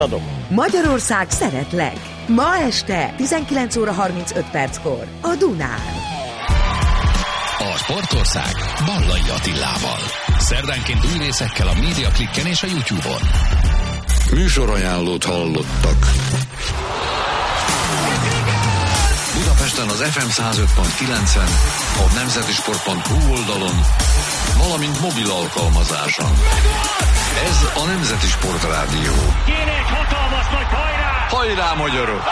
Magyarország szeretlek. Ma este 19 óra 35 perckor a Dunán. A Sportország Ballai Attilával. Szerdánként új részekkel a Mediaclicken és a YouTube-on. Műsorajánlót hallottak. Budapesten az FM 105.9-en, a nemzetisport.hu oldalon, valamint mobil alkalmazáson. Ez a Nemzeti Sport Rádió. Kéne egy hatalmas nagy hajrá! Hajrá, magyarok!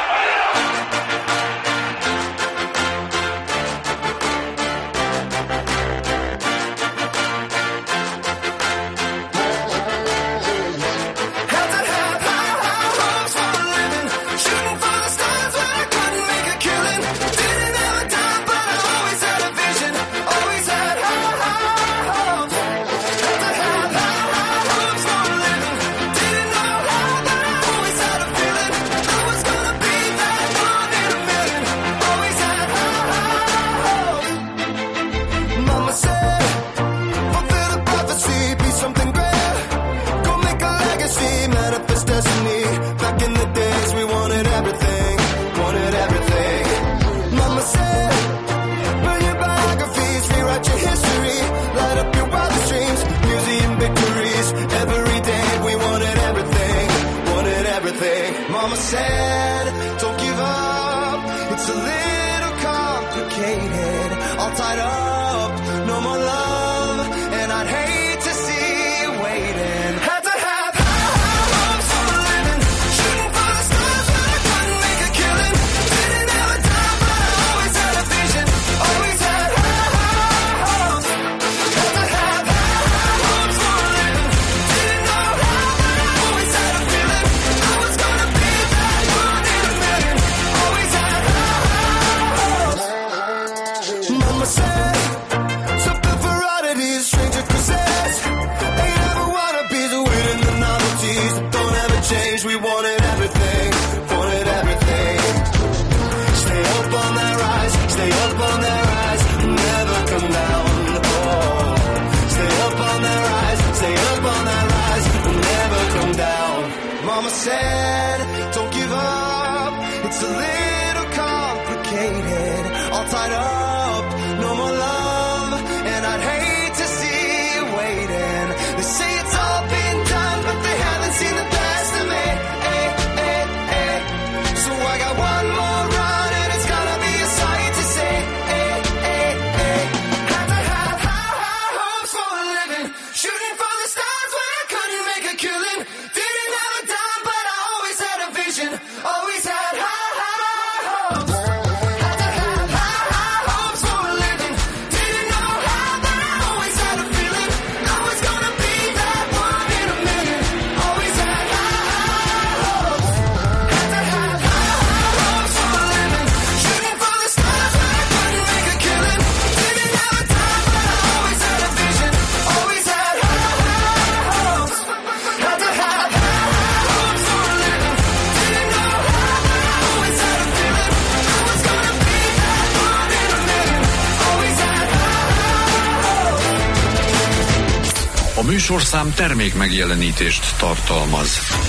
Műsorszám termék megjelenítést tartalmaz.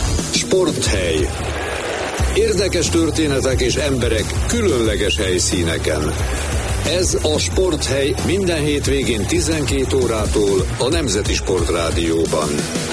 Sporthely. Érdekes történetek és emberek különleges helyszíneken. Ez a Sporthely minden hétvégén 12 órától a Nemzeti Sport Rádióban.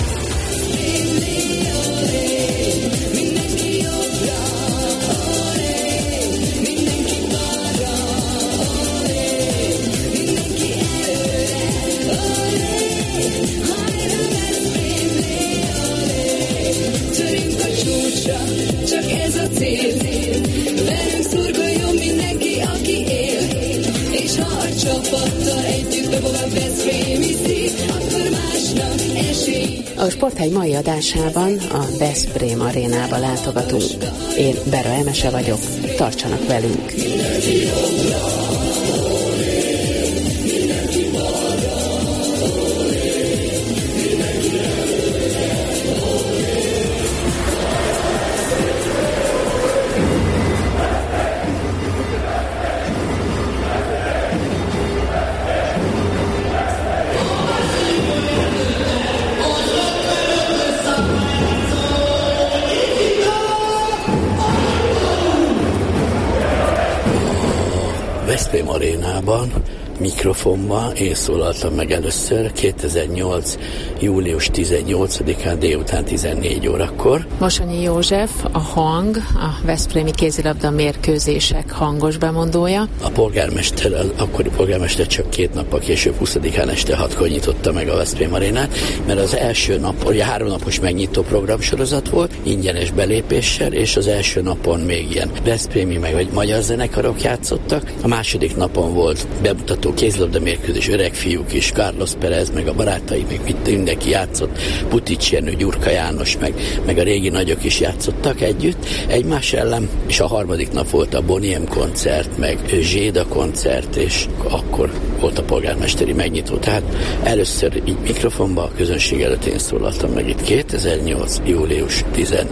A Sporthely mai adásában a Veszprém arénába látogatunk. Én Bera Emese vagyok, tartsanak velünk! Veszprém arénában, mikrofonban én szólaltam meg először 2008. július 18-án délután 14 órakor. Mosonyi József, a hang, a veszprémi kézilabda mérkőzések hangos bemondója. A polgármester, az akkori polgármester csak 2 nappal később, 20-án este 6-kor nyitotta meg a Veszprém arénát, mert az első nap, ugye 3 napos megnyitó programsorozat volt, ingyenes belépéssel, és az első napon még ilyen veszprémi vagy magyar zenekarok játszottak. A második napon volt bemutató kézilabda mérkőzés, öreg fiúk is, Carlos Perez, meg a barátai, meg mindenki játszott, Putics Jenő, Gyurka János, meg a régi nagyok is játszottak együtt egymás ellen, és a harmadik nap volt a Boniem koncert, meg Zséda koncert, és akkor volt a polgármesteri megnyitó. Tehát először így mikrofonba, a közönség előtt én szólaltam meg itt 2008. július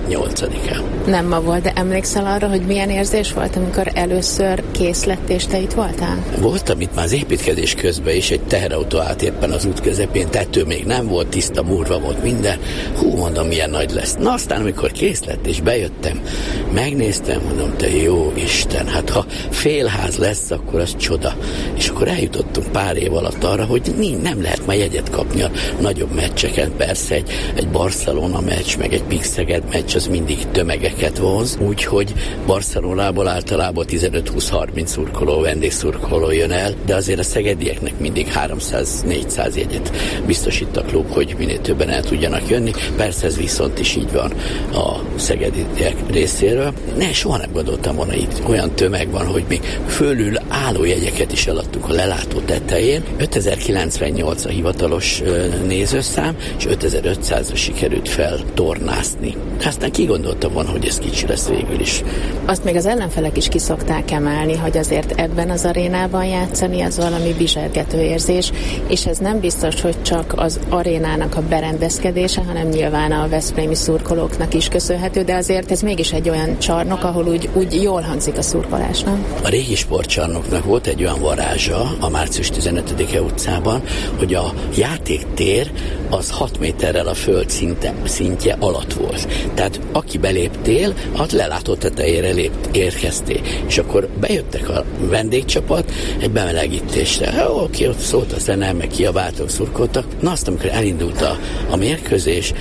18-án. Nem ma volt, de emlékszel arra, hogy milyen érzés volt, amikor először kész lett, és te itt voltál? Voltam itt már az építkezés közben is, egy teherautó állt éppen az út közepén, tető még nem volt, tiszta murva volt minden. Hú, mondom, milyen nagy lesz. Na aztán, amikor kész lett, és bejöttem, megnéztem, mondom, te jó Isten, hát ha félház lesz, akkor az csoda. És akkor eljutottunk pár év alatt arra, hogy nem lehet már jegyet kapni a nagyobb meccseken. Persze egy Barcelona meccs, meg egy Pixeged meccs, az mindig tömegeket vonz, úgyhogy Barcelonából általában 15-20-30 szurkoló, vendégszurkoló jön el, de azért a szegedieknek mindig 300-400 jegyet biztosít a klub, hogy minél többen el tudjanak jönni. Persze ez viszont is így van a szegediek részéről. Soha nem gondoltam volna, itt olyan tömeg van, hogy még fölül álló jegyeket is eladtuk a lelátó tetején. 5098 a hivatalos nézőszám, és 5500-ra sikerült feltornászni. Aztán ki gondolta volna, hogy ez kicsi lesz végül is. Azt még az ellenfelek is ki szokták emelni, hogy azért ebben az arénában játszani, az valami bizsergető érzés, és ez nem biztos, hogy csak az arénának a berendezkedése, hanem nyilván a veszprémi szurkolóknak is köszönhető, de azért ez mégis egy olyan csarnok, ahol úgy jól hangzik a szurkolás, nem? A régi sportcsarnoknak volt egy olyan varázsa a március 15-e utcában, hogy a játéktér az 6 méterrel a föld szintje alatt volt. Tehát aki beléptél, az lelátó tetejére érkeztél. És akkor bejöttek a vendégcsapat egy bemelegítésre. Oké, ott szólt a zene, meg kiabáltak, szurkoltak. Na azt, amikor elindult a mérkőzés,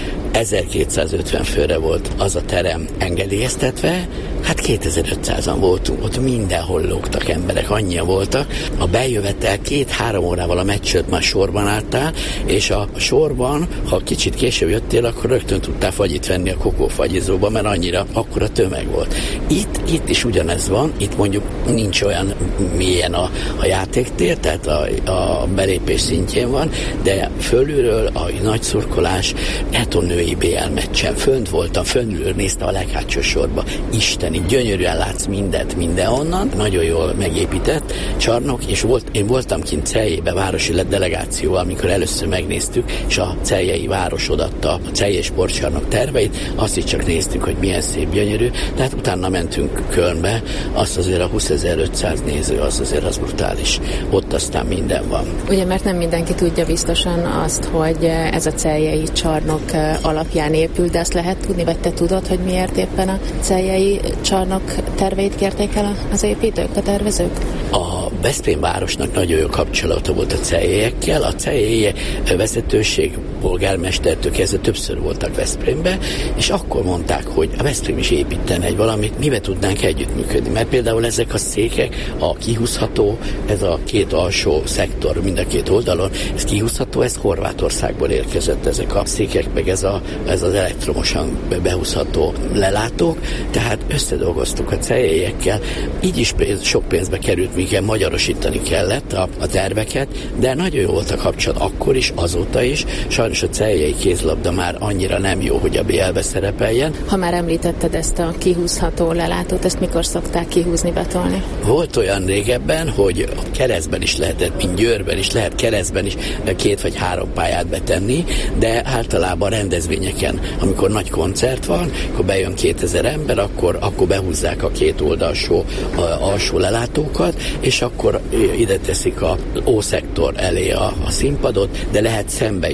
1250 főre volt az a terem engedélyeztetve, hát 2500-an voltunk, ott mindenhol lógtak emberek, annyian voltak. A bejövetel 2-3 órával a meccsőt már sorban álltál, és a sorban, ha kicsit később jöttél, akkor rögtön tudtál fagyit venni a kokófagyizóba, mert annyira akkora tömeg volt. Itt is ugyanez van, itt mondjuk nincs olyan mélyen a játéktér, tehát a belépés szintjén van, de fölülről a nagy szurkolás, női BL meccsen fönt voltam, fönnülről nézte a leghátsó sorba. Isteni, gyönyörűen látsz mindent mindenhonnan, nagyon jól megépített csarnok, és én voltam kint Celjébe városi delegációval, amikor először megnéztük, és a celjei város odatta a Celjei sportcsarnok terveit, azt is csak néztük, hogy milyen szép, gyönyörű, tehát utána mentünk Kölnbe, azt azért a 20.500 néző, az brutális. Ott aztán minden van. Ugye, mert nem mindenki tudja biztosan azt, hogy ez a celjei csarnok alapján épül, de azt lehet tudni, vagy te tudod, hogy miért éppen a celjei csarnok terveit kérték el az építők, a tervezők? A Veszprém városnak nagyon jó kapcsolata volt a celjeiekkel. A celjei vezetőség, polgármestertől kezdve többször voltak Veszprémbe, és akkor mondták, hogy a Veszprém is építene egy valamit, mivel tudnánk együttműködni. Mert például ezek a székek, a kihúzható, ez a 2 alsó szektor mind a 2 oldalon, ez kihúzható, ez Horvátországból érkezett, ezek a székek, meg ez az elektromosan behúzható lelátók, tehát összedolgoztuk a celjeiekkel, így is sok pénzbe került, míg magyarosítani kellett a terveket, de nagyon jó volt a kapcsolat akkor is, azóta is. Sajnos a celjei kézlabda már annyira nem jó, hogy a BL-be szerepeljen. Ha már említetted ezt a kihúzható lelátót, ezt mikor szokták kihúzni, betolni? Volt olyan régebben, hogy keresztben is lehetett, mint Győrben is lehet keresztben is 2 vagy 3 pályát betenni, de általában rendezvényeken, amikor nagy koncert van, akkor bejön 2000 ember, akkor behúzzák a 2 oldalsó alsó lelátókat, és akkor ide teszik a O-szektor elé a színpadot, de lehet szembe is tenni a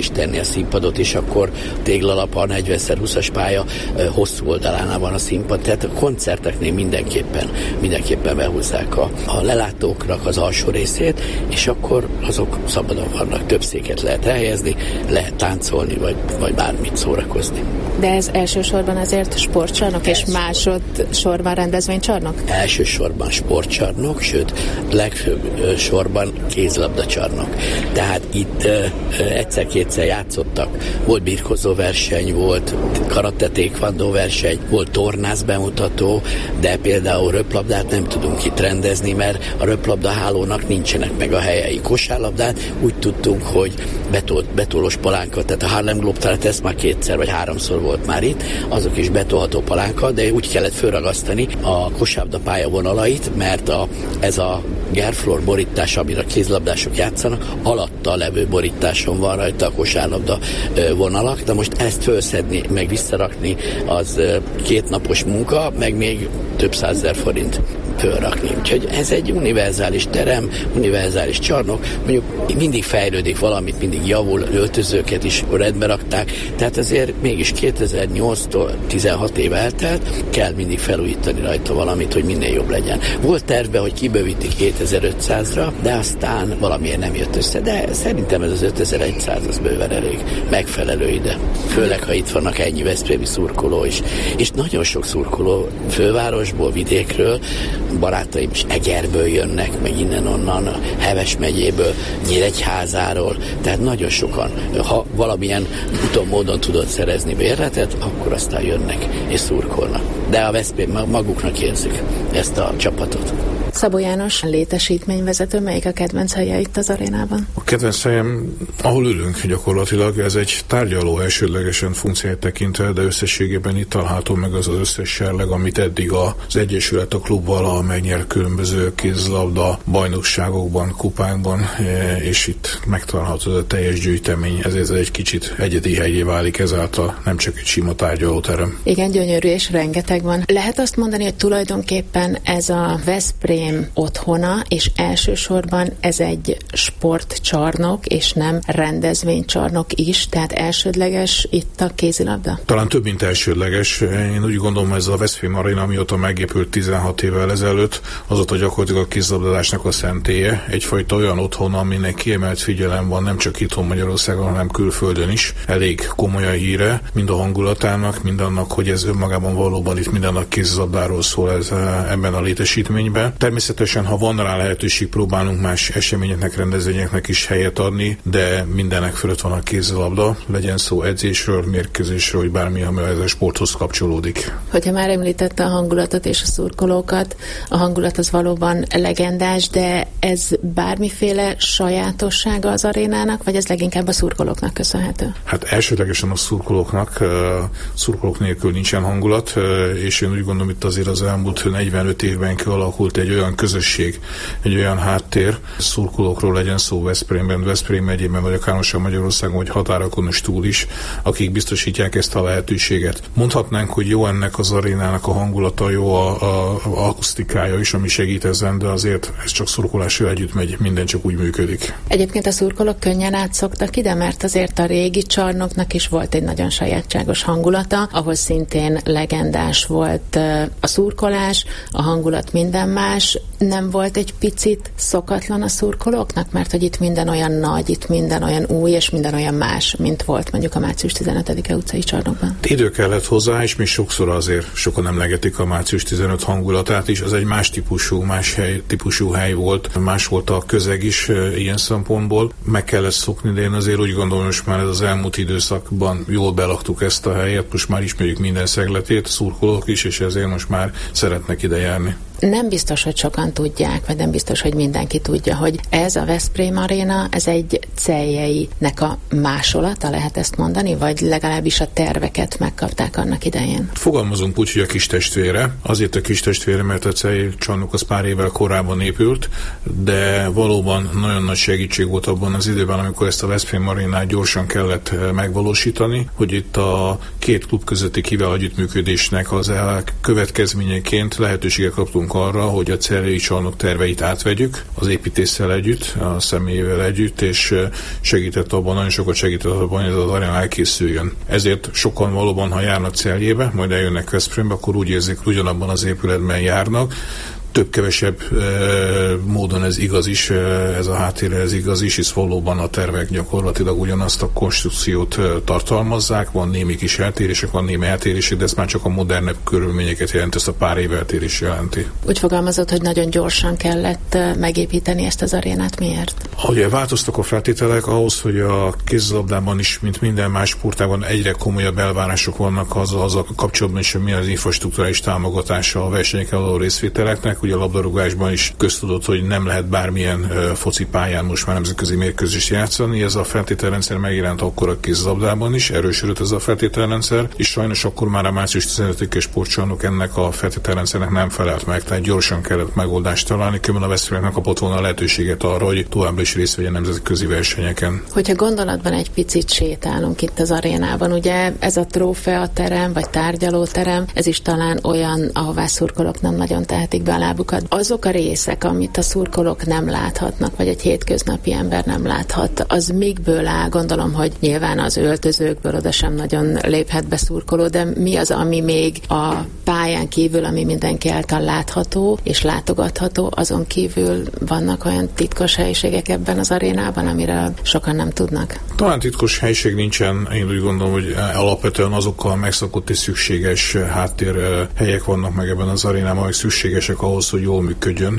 színpadot, és akkor téglalap, a 40x20-as pálya hosszú oldalánál van a színpad, tehát a koncerteknél mindenképpen behúzzák a lelátóknak az alsó részét, és akkor azok szabadon vannak, több széket lehet elhelyezni, lehet táncolni, vagy bármit szórakozni. De ez elsősorban azért sportcsarnok, és másodszorban rendezvénycsarnok? Elsősorban sportcsarnok, sőt, legfőbb sorban kézlabdacsarnok. Tehát itt egyszer-kétszer játszottak. Volt birkózó verseny, volt karate taekwondo verseny, volt tornász bemutató, de például röplabdát nem tudunk itt rendezni, mert a röplabdahálónak nincsenek meg a helyei. Kosárlabdát úgy tudtunk, hogy betolós palánka, tehát a Harlem Globetrotters, ez már 2-szer vagy 3-szor volt már itt, azok is betolható palánka, de úgy kellett fölragasztani a kosárlabda pályavonalait, mert ez a gerflor borítás, amire a kézlabdások játszanak, alatta levő borításon van rajta a kosárlabda vonalak, de most ezt felszedni, meg visszarakni, az 2 napos munka, meg még több 100 000 forint fölrakni. Úgyhogy ez egy univerzális terem, univerzális csarnok, mondjuk mindig fejlődik valamit, mindig javul, öltözőket is rendbe rakták, tehát azért mégis 2008-tól 16 év eltelt, kell mindig felújítani rajta valamit, hogy minél jobb legyen. Volt terve, hogy kibővítik 2500-ra, de aztán valamiért nem jött össze, de szerintem ez az 5100 az bőven elég megfelelő ide. Főleg, ha itt vannak ennyi veszprémi szurkoló is. És nagyon sok szurkoló fővárosból, vidékről, barátaim is Egerből jönnek, meg innen-onnan, a Heves megyéből, Nyíregyházáról, tehát nagyon sokan, ha valamilyen úton, módon tudod szerezni bérletet, akkor aztán jönnek és szurkolnak. De a Veszprém maguknak érzik ezt a csapatot. Szabó János, létesítményvezető, melyik a kedvenc helye itt az arénában? A kedvenc helyem, ahol ülünk gyakorlatilag, ez egy tárgyaló elsődlegesen funkcióját tekintve, de összességében itt található meg az összes serleg, amit eddig az Egyesület a klubval megnyert különböző kézlabda bajnokságokban, kupákban, és itt megtalálható a teljes gyűjtemény, ezért egy kicsit egyedi helyé válik ezáltal, nem csak egy sima tárgyalóterem. Igen, gyönyörű és rengeteg van. Lehet azt mondani, hogy tulajdonképpen ez a Veszprém otthona, és elsősorban ez egy sportcsarnok, és nem rendezvénycsarnok is, tehát elsődleges itt a kézilabda? Talán több, mint elsődleges. Én úgy gondolom, ez a Veszprém Aréna, amióta megépült 16 évvel ezelőtt, azóta gyakorlatilag a kézilabdázásnak a szentélye. Egyfajta olyan otthon, aminek kiemelt figyelem van nem csak itthon Magyarországon, hanem külföldön is. Elég komoly a híre, mind a hangulatának, mind annak, hogy ez önmagában valóban itt mindennek kézilabdáról szól ez, ebben a létesítményben. Természetesen, ha van rá lehetőség, próbálunk más eseményeknek, rendezvényeknek is helyet adni, de mindenek fölött van a kézilabda, legyen szó edzésről, mérkőzésről, vagy bármi, ami a sporthoz kapcsolódik. Hogyha már említette a hangulatot és a szurkolókat, a hangulat az valóban legendás, de ez bármiféle sajátossága az arénának, vagy ez leginkább a szurkolóknak köszönhető? Hát elsődlegesen a szurkolóknak, szurkolók nélkül nincsen hangulat, és én úgy gondolom, itt azért az elmúlt 45 évben kialakult egy olyan közösség, egy olyan háttér, szurkolókról legyen szó Veszprémben, Veszprém megyében, vagy akár most Magyarországon, vagy határokon is túl is, akik biztosítják ezt a lehetőséget. Mondhatnánk, hogy jó ennek az arénának a hangulata, jó a akusztikája is, ami segít ezen, de azért ez csak szurkolással együtt megy, minden csak úgy működik. Egyébként a szurkolók könnyen átszoktak ide, mert azért a régi csarnoknak is volt egy nagyon sajátságos hangulata, ahol szintén legendás volt a szurkolás, a hangulat minden más. Nem volt egy picit szokatlan a szurkolóknak, mert hogy itt minden olyan nagy, itt minden olyan új, és minden olyan más, mint volt mondjuk a március 15-e utcai csarnokban? Idő kellett hozzá, és még sokszor azért sokan emlegetik a március 15 hangulatát is, az egy más típusú hely volt, más volt a közeg is ilyen szempontból. Meg kellett szokni, de én azért úgy gondolom, hogy most már ez az elmúlt időszakban jól belaktuk ezt a helyet, most már ismerjük minden szegletét, szurkolók is, és ezért most már szeretnek ide járni. Nem biztos, hogy sokan tudják, vagy nem biztos, hogy mindenki tudja, hogy ez a Veszprém Aréna, ez egy celjeinek a másolata, lehet ezt mondani, vagy legalábbis a terveket megkapták annak idején? Fogalmazunk úgy, hogy a kis testvére. Azért a kis testvére, mert a Celj csarnok az pár évvel korábban épült, de valóban nagyon nagy segítség volt abban az időben, amikor ezt a Veszprém Arénát gyorsan kellett megvalósítani, hogy itt a két klub közötti kiváló együttműködésnek az következményeként lehetőséget kaptunk arra, hogy a Celj Győri csarnok terveit átvegyük, az építéssel együtt, a személyével együtt, és nagyon sokat segített abban, hogy ez az aréna elkészüljön. Ezért sokan valóban, ha járnak Celjébe, majd eljönnek Veszprémbe, akkor úgy érzik, hogy ugyanabban az épületben járnak. Több-kevesebb módon ez igaz is, ez a háttérre ez igaz is, hisz valóban a tervek gyakorlatilag ugyanazt a konstrukciót tartalmazzák, van némi kis eltérések, van némi eltérések, de ez már csak a modernebb körülményeket jelent, ezt a pár év eltérés jelenti. Úgy fogalmazott, hogy nagyon gyorsan kellett megépíteni ezt az arénát, miért? Ugye változtak a feltételek ahhoz, hogy a kézilabdában is, mint minden más sportágban egyre komolyabb elvárások vannak az a kapcsolatban is, hogy milyen az infrastrukturális támogatása a versenyeken való részvételeknek. Ugye a labdarúgásban is köztudott, hogy nem lehet bármilyen focipályán most már nemzetközi mérkőzést játszani. Ez a feltételrendszer megjelent akkor a kézilabdában is, erősödött ez a feltételrendszer, és sajnos akkor már a március 15-i sportcsarnok ennek a feltételrendszernek nem felelt meg, tehát gyorsan kellett megoldást találni, különben a Veszprémnek kapott volna a lehetőséget arra, hogy továbbra is részt vegyen nemzetközi versenyeken. Hogyha gondolatban egy picit sétálunk itt az arénában, ugye ez a trófeaterem vagy tárgyalóterem, ez is talán olyan, ahová szurkolók nem nagyon tehetik be a lábukat. Azok a részek, amit a szurkolók nem láthatnak, vagy egy hétköznapi ember nem láthat, az mikből áll? Gondolom, hogy nyilván az öltözőkből oda sem nagyon léphet be szurkoló, de mi az, ami még a pályán kívül, ami mindenki által látható és látogatható, azon kívül vannak olyan titkos helyiségek ebben az arénában, amiről sokan nem tudnak? Talán titkos helység nincsen, én úgy gondolom, hogy alapvetően azokkal megszokott és szükséges háttérhelyek vannak meg ebben az arénában, hogy szükségesek ahhoz, hogy jól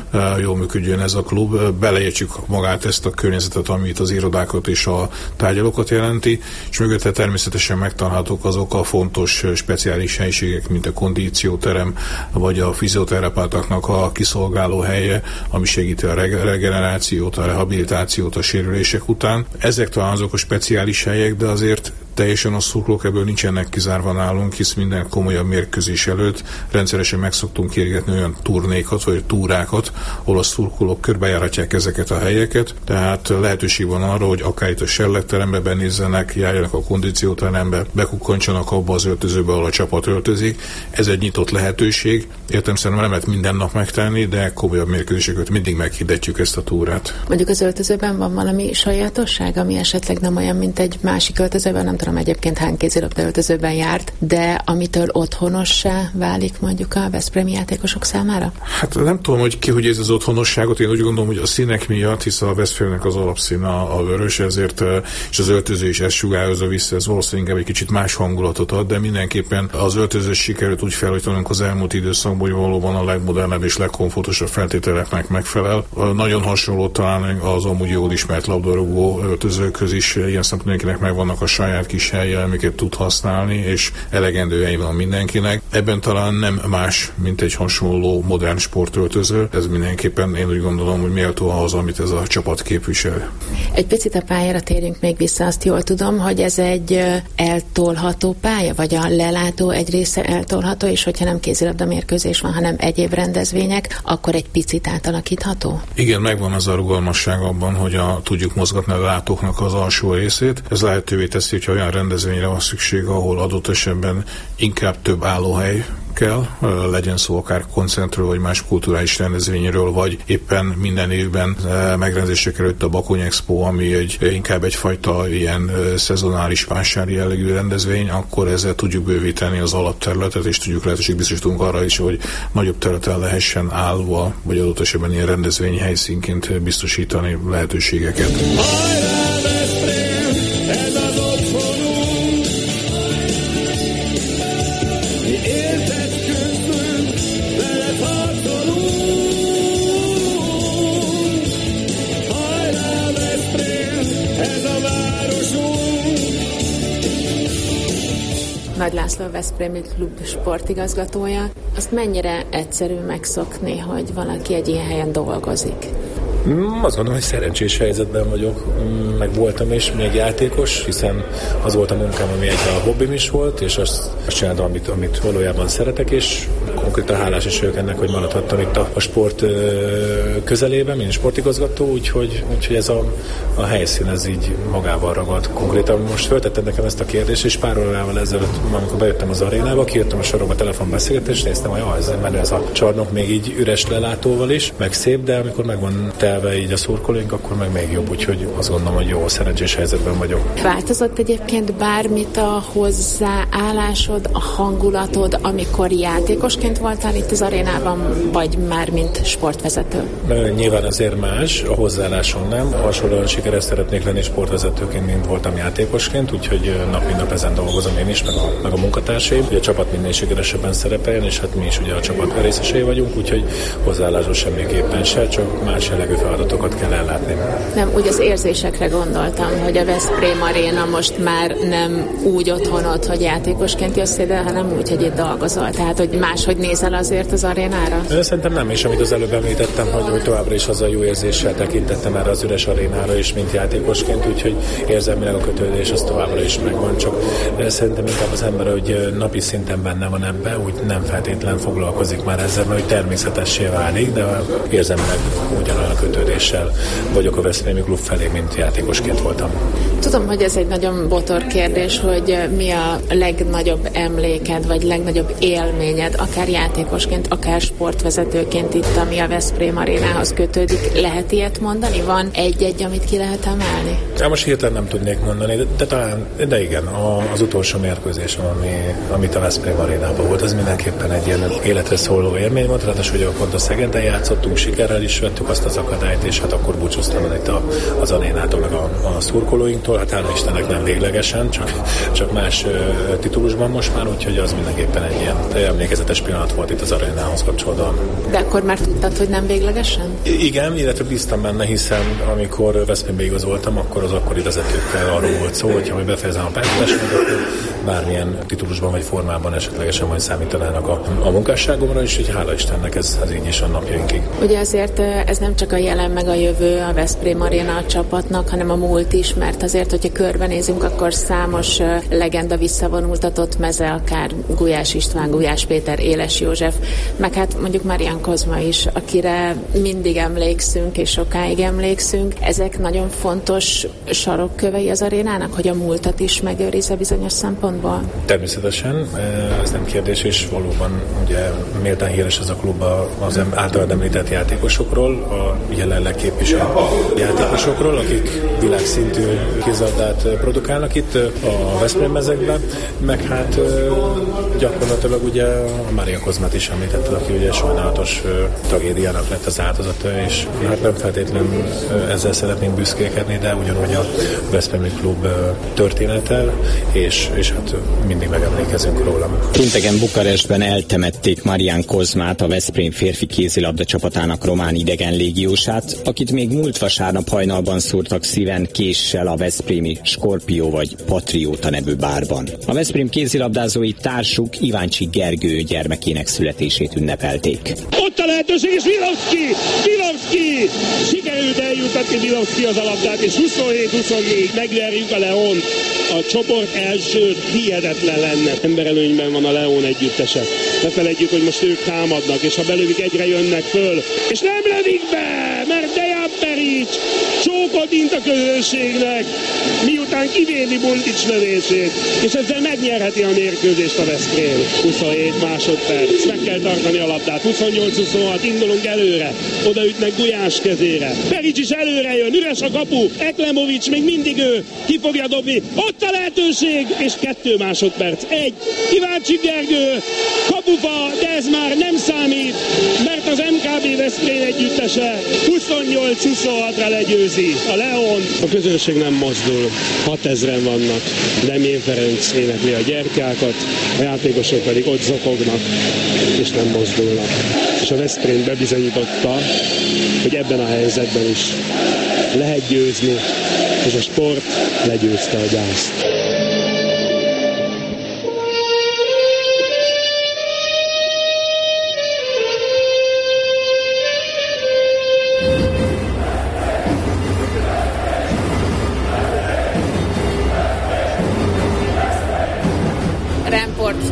működjön ez a klub. Beleértsük magát ezt a környezetet, amit az irodákat és a tárgyalókat jelenti, és mögötte természetesen megtalálhatók azok a fontos speciális helyiségek, mint a kondícióterem, vagy a fizioterapeutáknak a kiszolgáló helye, ami segíti a regenerációt, a rehabilitációt a sérülések után. Ezek talán azok a speciális helyek, de azért teljesen a szurkolók ebből nincsenek kizárva nálunk, hisz minden komolyabb mérkőzés előtt rendszeresen meg szoktunk kérgetni olyan turnékat, vagy túrákat, ahol a szurkolók körbejárhatják ezeket a helyeket, tehát lehetőség van arra, hogy akár itt a serlegterembe benézzenek, járjanak a kondícióterembe, bekukkancsanak abba az öltözőbe, ahol a csapat öltözik. Ez egy nyitott lehetőség. Értelemszerűen nem lehet minden nap megtenni, de komolyabb mérkőzéseket mindig meghirdetjük ezt a túrát. Mondjuk az öltözőben van valami sajátosság, ami esetleg nem olyan, mint egy másik öltözőben, nem tudom egyébként hány kézilabda öltözőben járt, de amitől otthonossá válik mondjuk a veszprémi játékosok számára? Hát nem tudom, hogy ki hogy ez az otthonosságot. Én úgy gondolom, hogy a színek miatt, hisz a Veszprémnek az alapszíne a vörös, ezért és az öltöző is ezt sugározza vissza, ez valószínűleg egy kicsit más hangulatot ad, de mindenképpen az öltöző sikerült úgy felhajtanunk az elmúlt időszakban, hogy valóban a legmodernebb és legkomfortosabb feltételeknek megfelel. Nagyon hasonló talán az amúgy jól ismert labdarúgó öltözőkhöz is, ilyen szempontból mindenkinek megvannak a saját kis helye, amiket tud használni, és elegendő hely van mindenkinek. Ebben talán nem más, mint egy hasonló modern sportöltöző. Ez mindenképpen én úgy gondolom, hogy méltó ahhoz, amit ez a csapat képvisel. Egy picit a pályára térjünk még vissza, azt jól tudom, hogy ez egy eltolható pálya, vagy a lelátó egy része eltolható, és hogyha nem kézilabda mérkőzés van, hanem egyéb rendezvények, akkor egy picit átalakítható? Igen, megvan az a rugalmasság abban, hogy tudjuk mozgatni a látóknak az alsó részét. Ez lehetővé teszi, hogyha olyan rendezvényre van szükség, ahol adott esetben inkább több állóhely kell, legyen szó akár koncertről, vagy más kulturális rendezvényről, vagy éppen minden évben megrendezésre került a Bakony Expo, ami inkább egyfajta ilyen szezonális vásári jellegű rendezvény, akkor ezzel tudjuk bővíteni az alapterületet, és tudjuk biztosítunk arra is, hogy nagyobb területen lehessen állva, vagy adott esetben ilyen rendezvény helyszínként biztosítani lehetőségeket. Nagy László, a Veszprémi Klub sportigazgatója. Azt mennyire egyszerű megszokni, hogy valaki egy ilyen helyen dolgozik? Azt gondolom, hogy szerencsés helyzetben vagyok, meg voltam is még játékos, hiszen az volt a munkám, ami egyben a hobbim is volt, és azt csináltam, amit valójában szeretek, és konkrétan hálás is vagyok ennek, hogy maradhattam itt a sport közelében, mint sportigazgató, úgyhogy ez a helyszín ez így magával ragad. Konkrétan most föltetted nekem ezt a kérdést, és pár órával ezelőtt, amikor bejöttem az arénába, kijöttem a sorokba telefonbeszélgetést, és néztem, hogy ez menő ez a csarnok még így üres lelátóval is, meg szép, de amikor meg van telve így a szurkolóink, akkor meg még jobb, úgyhogy azt gondolom, hogy jó, szerencsés helyzetben vagyok. Változott egyébként bármit a hozzáállásod, a hangulatod, amikor játékosként voltál itt az arénában, vagy már mint sportvezető? Nyilván azért más, a hozzáállásom nem. Hasonlóan sikeres szeretnék lenni sportvezetőként, mint voltam játékosként, úgyhogy nap mint nap ezen dolgozom én is, meg a munkatársaim. Ugye a csapat minél sikeresebben szerepeljen, és hát mi is ugye a csapat részesei vagyunk, úgyhogy hozzáállásról semmiképpen se, csak más jellegű feladatokat kell ellátni. Nem, úgy az érzésekre gondoltam, hogy a Veszprém Aréna most már nem úgy otthonod, hogy játékosként jössz ide, hanem úgy, hogy itt dolgozol. Tehát, hogy máshogy nézel azért az arénára? Szerintem nem, és amit az előbb említettem, hogy továbbra is az a jó érzéssel tekintettem erre az üres arénára is, mint játékosként, úgyhogy érzelmileg a kötődés az továbbra is megvan, csak szerintem inkább az ember, hogy napi szinten benne van ebbe, úgy nem feltétlen foglalkozik már ezzel, mert hogy természetessé válik, de érzelmileg ugyanolyan kötődéssel vagyok a Veszprémi klub felé, mint játékosként voltam. Tudom, hogy ez egy nagyon botor kérdés, hogy mi a legnagyobb emléked, vagy legnagyobb élményed, akár játékosként, akár sportvezetőként itt, ami a Veszprém Arénához kötődik. Lehet ilyet mondani? Van egy-egy, amit ki lehet emelni? Most hirtelen nem tudnék mondani, de igen, az utolsó mérkőzésem, amit a Veszprém Arénában volt, az mindenképpen egy ilyen életre szóló élmény volt, ráadásul ugye pont a Szegeden játszottunk, sikerrel is vettük azt az akadályt, és hát akkor búcsúztam itt az arénától, meg a szurkolóinktól, hát hála Istennek nem véglegesen, csak más titulusban most már, úgyhogy az mindenképpen egy ilyen emlékezetes pillanat volt itt az arénához kapcsolódóan. De akkor már tudtad, hogy nem véglegesen? Igen, illetve bíztam benne, hiszen amikor Veszprémbe igazoltam, akkor az akkori vezetőkkel arról volt szó, hogy befejezem a pályafutásomat, akkor bármilyen titulusban vagy formában esetlegesen majd számítanának a munkásságomra, és így hála Istennek ez így is a napjainkig. Ugye azért ez nem csak a jelen meg a jövő a Veszprém Aréna a csapatnak, hanem a múlt is, mert azért, hogyha körbenézünk, akkor számos legenda visszavonultatott meze, akár Gulyás István, Gulyás Péter, Éles József, meg hát mondjuk Marián Kozma is, akire mindig emlékszünk, és sokáig emlékszünk. Ezek nagyon fontos sarokkövei az arénának, hogy a múltat is megőrizze bizonyos szempontból? Természetesen, ez nem kérdés, és valóban ugye méltán híres ez a klub az általad említett játékosokról, a jelenleg képviselő játékosokról, akik világszintű kézilabdát produkálnak itt a Veszprém mezekben, meg hát gyakorlatilag ugye a Mária Kozmát is említetted, aki ugye sajnálatos tragédiának lett az áldozata, és hát nem feltétlenül ezzel szeretnénk büszkélkedni, de ugyanúgy a Veszprémi klub története, és hát mindig megemlékezünk róla. Pénteken Bukarestben eltemették Marián Kozmát, a Veszprém férfi kézilabda csapatának román idegen légiósát, akit még múlt vasárnap hajnalban szúrtak szíven késsel a veszprémi Skorpió vagy Patrióta nevű bárban. A Veszprém kézilabdázói társuk Iváncsi Gergő gyermekének születését ünnepelték. Ott a lehetőség, és Vilovszki! Sikerült eljuttatni Vilovszki az alapdát, és 27-24 megverjük a Leont. A csoport első hihetetlen lenne. Emberelőnyben van a León együttese. Ne felejtjük, hogy most ők támadnak, és ha belőlük egyre jönnek föl, és nem lövik be, mert Dejan Perics csókot int a közönségnek, miután kivédi Buntics lövését, és ezzel megnyerheti a mérkőzést a Veszprém. 27 másodperc, meg kell tartani a labdát, 28-26, indulunk előre, odaütnek Gulyás kezére. Perics is előre jön, üres a kapu, Eklemovics még mindig ő, ki fogja dobni, ott a lehetőség, és 2 másodperc, 1, Iváncsi Gergő, kapufa, de ez már nem számít, mert az MKB Veszprém együttese 28-26-ra legyőzi a León. A közönség nem mozdul, 6000-en vannak, Demjén Ferenc énekli a gyertyákat, a játékosok pedig ott zokognak, és nem mozdulnak. És a Veszprém bebizonyította, hogy ebben a helyzetben is lehet győzni, és a sport legyőzte a gyászt.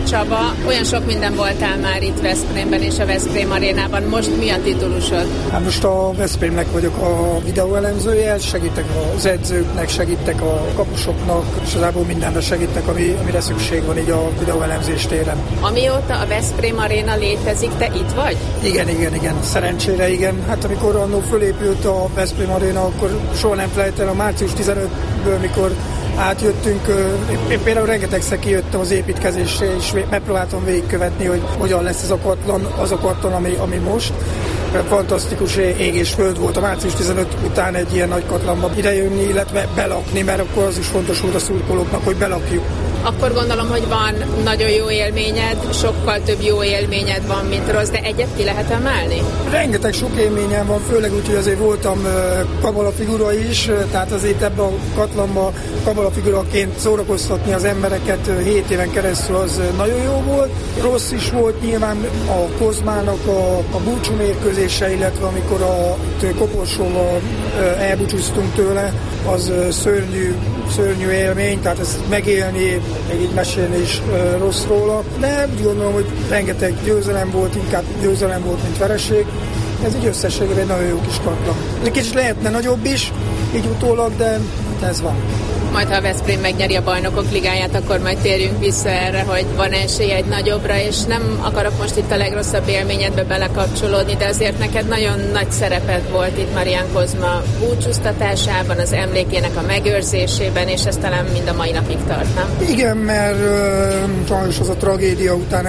Csaba, olyan sok minden voltál már itt Veszprémben és a Veszprém arénában. Most mi a titulusod? Hát most a Veszprémnek vagyok a videóelemzője, segítek az edzőknek, segítek a kapusoknak, és azából mindenre segítek, amire szükség van így a videóelemzés téren. Amióta a Veszprém aréna létezik, te itt vagy? Igen. Szerencsére igen. Hát amikor annól fölépült a Veszprém aréna, akkor soha nem felejtem a március 15-ből, mikor átjöttünk, én például rengetegszer kijöttem az építkezésre, és megpróbáltam végigkövetni, hogy hogyan lesz az a katlan, ami most. Fantasztikus ég és föld volt a március 15 után egy ilyen nagy katlanba idejönni, illetve belakni, mert akkor az is fontos volt a szurkolóknak, hogy belakjuk. Akkor gondolom, hogy van nagyon jó élményed, sokkal több jó élményed van, mint rossz, de egyet ki lehet emelni? Rengeteg sok élményem van, főleg úgy, hogy azért voltam kabalafigura is, tehát azért ebben a katlanban kabalafiguraként szórakoztatni az embereket 7 éven keresztül az nagyon jó volt. Rossz is volt nyilván a Kozmának a búcsú mérkőzése, illetve amikor a Koporsóval elbúcsúztunk tőle, az szörnyű élmény, tehát ezt megélni, még így mesélni is rossz róla, de úgy gondolom, hogy rengeteg győzelem volt, inkább győzelem volt, mint vereség. Ez így összességében egy nagyon jó kis katlan. Egy kicsit lehetne nagyobb is, így utólag, de ez van. Majd ha a Veszprém megnyeri a Bajnokok Ligáját, akkor majd térjünk vissza erre, hogy van esélye egy nagyobbra, és nem akarok most itt a legrosszabb élményedbe belekapcsolódni, de azért neked nagyon nagy szereped volt itt Marián Kozma búcsúztatásában, az emlékének a megőrzésében, és ez talán mind a mai napig tart, nem? Igen, mert sajnos az a tragédia után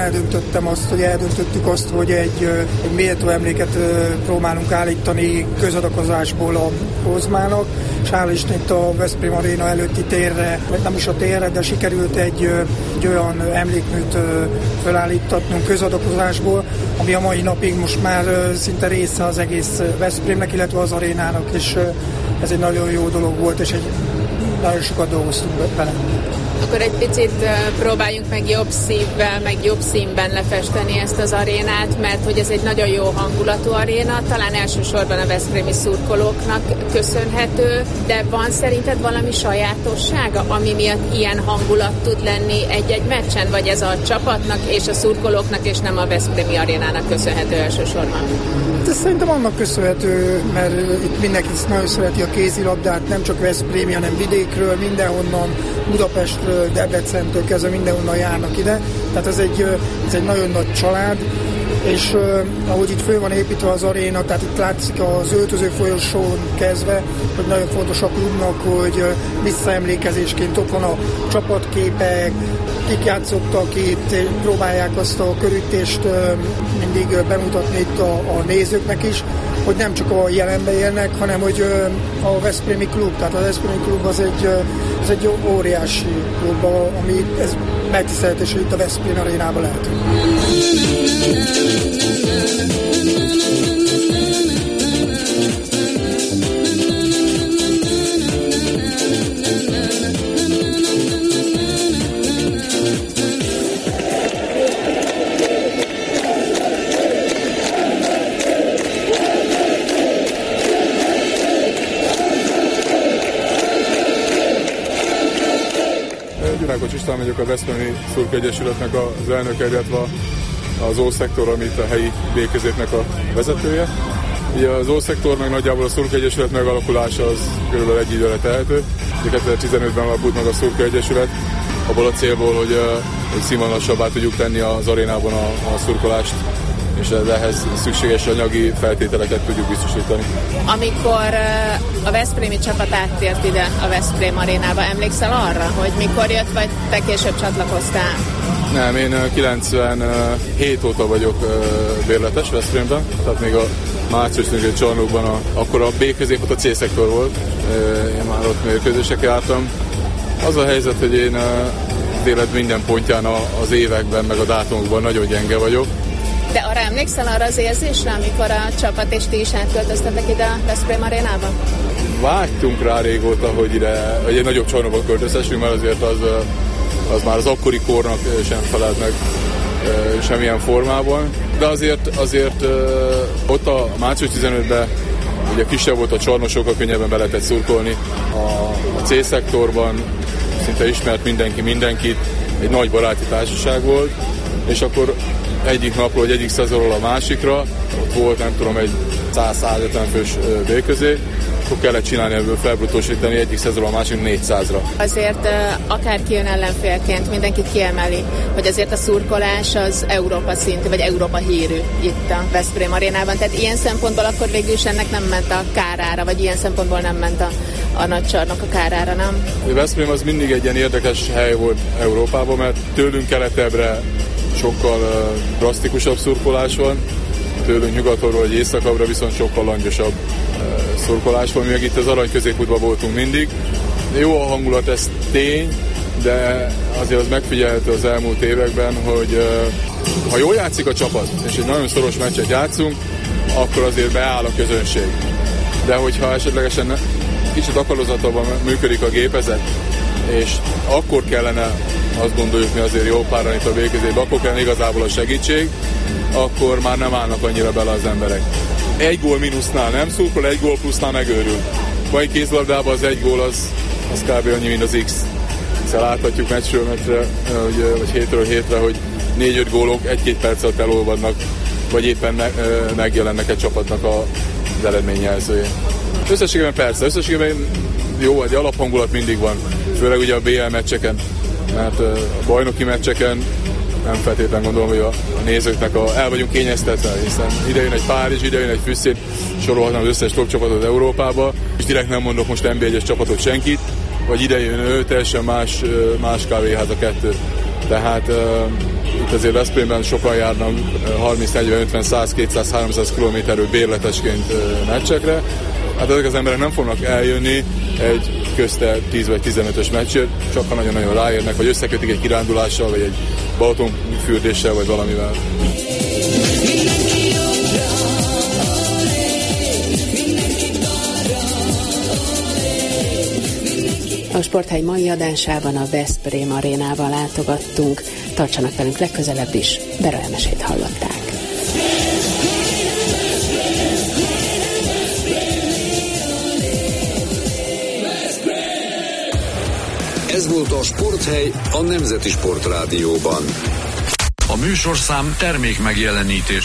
eldöntöttük azt, hogy egy méltó emléket próbálunk állítani közadakozásból a Kozmának, és hál' Isten itt a Veszprém aréna előtti térre, vagy nem is a térre, de sikerült egy olyan emlékműt felállítatnunk közadakozásból, ami a mai napig most már szinte része az egész Veszprémnek, illetve az arénának, és ez egy nagyon jó dolog volt, és nagyon sokat dolgoztunk bele. Akkor egy picit próbáljunk meg jobb szívvel, meg jobb színben lefesteni ezt az arénát, mert hogy ez egy nagyon jó hangulatú aréna, talán elsősorban a veszprémi szurkolóknak köszönhető, de van szerinted valami sajátossága, ami miatt ilyen hangulat tud lenni egy-egy meccsen, vagy ez a csapatnak és a szurkolóknak, és nem a veszprémi arénának köszönhető elsősorban? Ez szerintem annak köszönhető, mert itt mindenki nagyon szereti a kézilabdát, nem csak veszprémi, hanem vidékről, mindenhonnan, Budapestről, Debrecentől kezdve mindenhonnan járnak ide. Tehát ez egy nagyon nagy család, és ahogy itt föl van építve az aréna, tehát itt látszik az öltöző folyosón kezdve, hogy nagyon fontos a klubnak, hogy visszaemlékezésként ott van a csapatképek, kik játszottak itt, próbálják azt a körütést mindig bemutatni itt a nézőknek is, hogy nem csak a jelenben élnek, hanem hogy a veszprémi klub, tehát a veszprémi klub az egy óriási klub, ami ez megtiszteltetés, hogy itt a Veszprém arénában lehet. Gyurákos István vagyok, a Veszprémi Szurkoló Egyesületnek az elnöke, illetve az O-szektor, amit a helyi B-középnek a vezetője. Ugye az O-szektor meg nagyjából a Szurkoló Egyesület megalakulása az körülbelül egy időre tehető. 2015-ben alapult meg a Szurkoló Egyesület, abból a célból, hogy színvonalasabbá tudjuk tenni az arénában a szurkolást, és ehhez szükséges anyagi feltételeket tudjuk biztosítani. Amikor a veszprémi csapat áttért ide a Veszprém arénába, emlékszel arra, hogy mikor jött, vagy te később csatlakoztál? Nem, én 97 óta vagyok bérletes Veszprémben, tehát még a március csarnokban, akkor a B közép ott a C-szektor volt, én már ott mérkőzésekkel jártam. Az a helyzet, hogy én az élet minden pontján az években, meg a dátumokban nagyon gyenge vagyok. De arra emlékszel, arra az érzésre, amikor a csapat és ti is átköltöztetek ide a Veszprém arénába? Vágytunk rá régóta, hogy egy nagyobb csarnokba költözhessünk, mert azért az már az akkori kornak sem felelt meg semmilyen formában. De azért ott a március 15-ben ugye kisebb volt a csarnok, sokkal könnyebben be lehetett szurkolni. A C-szektorban szinte ismert mindenki mindenkit, egy nagy baráti társaság volt. és akkor egyik napról, vagy egyik szezonról a másikra, ott volt nem tudom egy 100-150 fős B-közé, akkor kellett csinálni ebből felbrutósítani egyik szezonról a másik 400-ra. Azért akárki jön ellenfélként, mindenki kiemeli, hogy azért a szurkolás az Európa szintű, vagy Európa hírű itt a Veszprém arénában. Tehát ilyen szempontból akkor végül is ennek nem ment a kárára, vagy ilyen szempontból nem ment a nagy csarnok a kárára, nem? A Veszprém az mindig egy ilyen érdekes hely volt Európában, mert tőlünk keletebbre sokkal drasztikusabb szurkolás van, tőlünk nyugatról vagy északabbra viszont sokkal langyosabb szurkolás van. Mi meg itt az arany középútban voltunk mindig. Jó a hangulat, ez tény, de azért az megfigyelhető az elmúlt években, hogy ha jól játszik a csapat, és egy nagyon szoros meccset játszunk, akkor azért beáll a közönség. De hogyha esetlegesen kicsit akarózatban működik a gépezet, és akkor kellene, azt gondoljuk mi azért jó páran itt a végkezében, akkor kellene igazából a segítség, akkor már nem állnak annyira bele az emberek. Egy gól mínusznál nem szurkol, egy gól plusznál megőrül. Mai kézlabdában az egy gól az kb. Annyi, mint az X. Hiszen láthatjuk meccsről meccsre, vagy hétről hétre, hogy 4-5 gólok 1-2 perc alatt elolvadnak, vagy éppen megjelennek egy csapatnak az eredményjelzője. Összességében persze, összességében jó, egy alaphangulat mindig van, főleg ugye a BL meccseken, mert a bajnoki meccseken nem feltétlenül gondolom, hogy a nézőknek el vagyunk kényeztetve, hiszen ide jön egy Párizs, ide jön egy Füsszét, sorolhatnám az összes top csapatot Európába, és direkt nem mondok most NB1-es csapatot senkit, vagy ide jön ő, teljesen más kávéház a kettő. Tehát itt azért Veszprémben sokan járnak 30, 40, 50, 100, 200, 300 kilométerről bérletesként meccsekre. Hát ezek az emberek nem fognak eljönni egy közte 10 vagy 15-ös meccsért, csak ha nagyon-nagyon ráérnek, vagy összekötik egy kirándulással, vagy egy Balatonfürdéssel, vagy valamivel. A Sporthegy mai adásában a Veszprém arénával látogattunk. Tartsanak velünk legközelebb is, Bera Elmesét hallották. Ez volt a Sporthely a Nemzeti Sportrádióban. A műsorszám termék megjelenítés